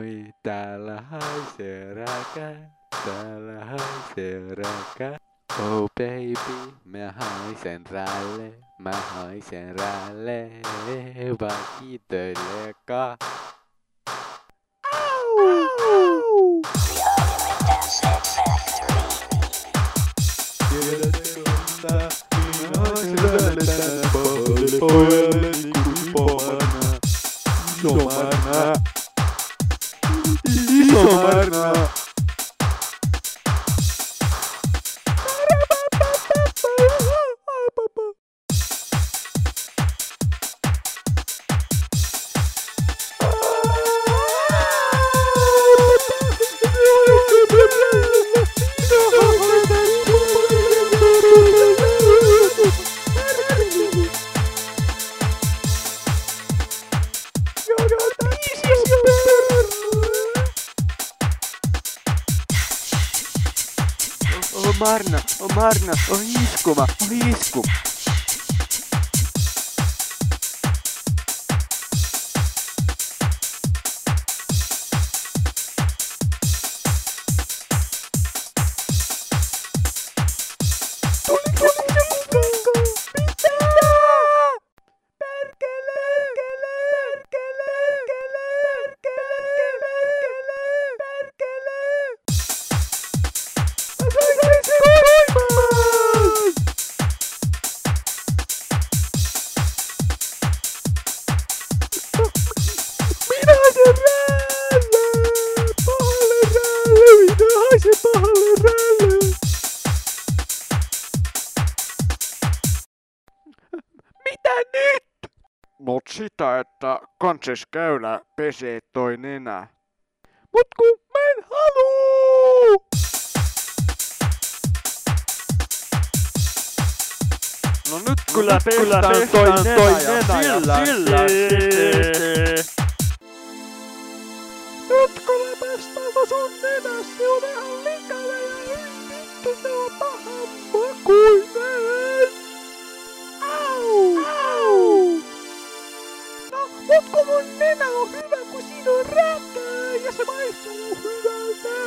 moi, täällä haisee räkä, täällä haisee räkä. Oh baby, mä haisen rälle, vaan kiitelekaan. Au! Tiedätkö, minä haisen rälle tänään pojalle niinku pomana. Iso Marna. Marna, iskuma. Mitä nyt? Mut sitä, että kansis käylä pesee toi nenä. Mut kun mä en haluu! No nyt kyllä pestään toi nenä ja sillä sitten. Nyt kun läpästään sun nenäs, se on ihan likainen ja vittu se on pahan makuinen. Au! No, mut kun mun nenä on hyvä, kun siinä on räkää ja se maistuu hyvältä.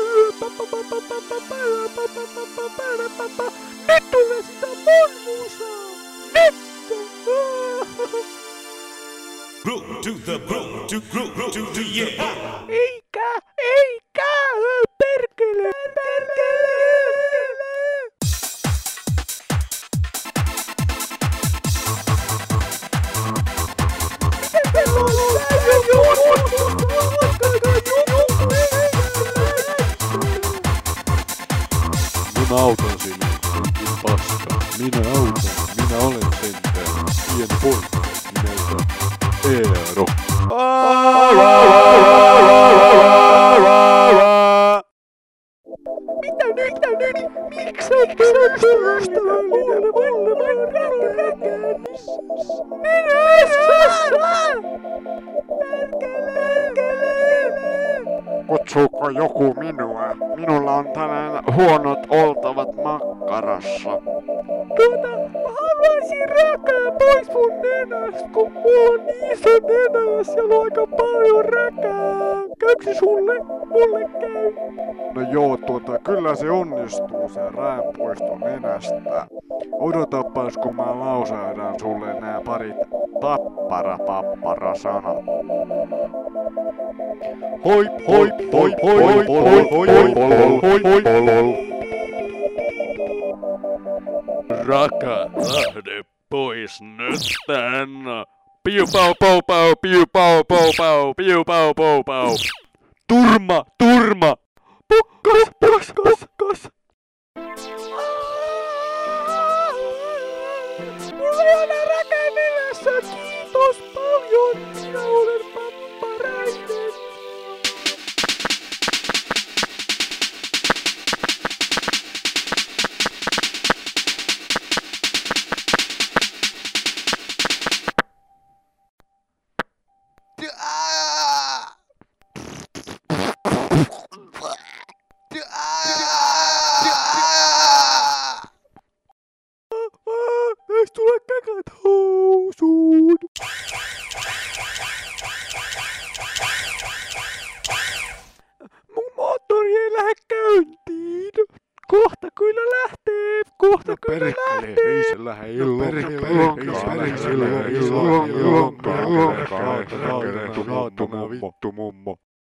Nyt tulee sitä mun musaa! Nyt! Groove to the groove to the yeah. Eikä, perkele. Minä autan sinua, onkin paska. Minä olen sentään pieni poika nimeltä Eero. Mitä nyt? Miksi on ystävällinen mulle räkäännys? Kutsuuko joku minua? Minulla on tänään huonot oltavat makkarassa. Mä haluaisin räkää pois mun nenästä, kun mulla on niin iso nenä ja siellä on aika paljon räkää. Käykö sulle? Mulle käy. No joo, kyllä se onnistuu se räänpoisto nenästä. Odotapas kun mä lausahdan sulle nää parit pappara sanat. Hoi. Raka, lähde pois nyt tänne. Piu pau pau pau, piu pau pau pau, piu pau pau pau. Turma. Pukkas. Mulla ei ole räkää nenässä, kiitos paljon. Minä olen papparainen. Ei se lähde ilonkaan. Ei se lähde ilonkaan. Vittu mummo.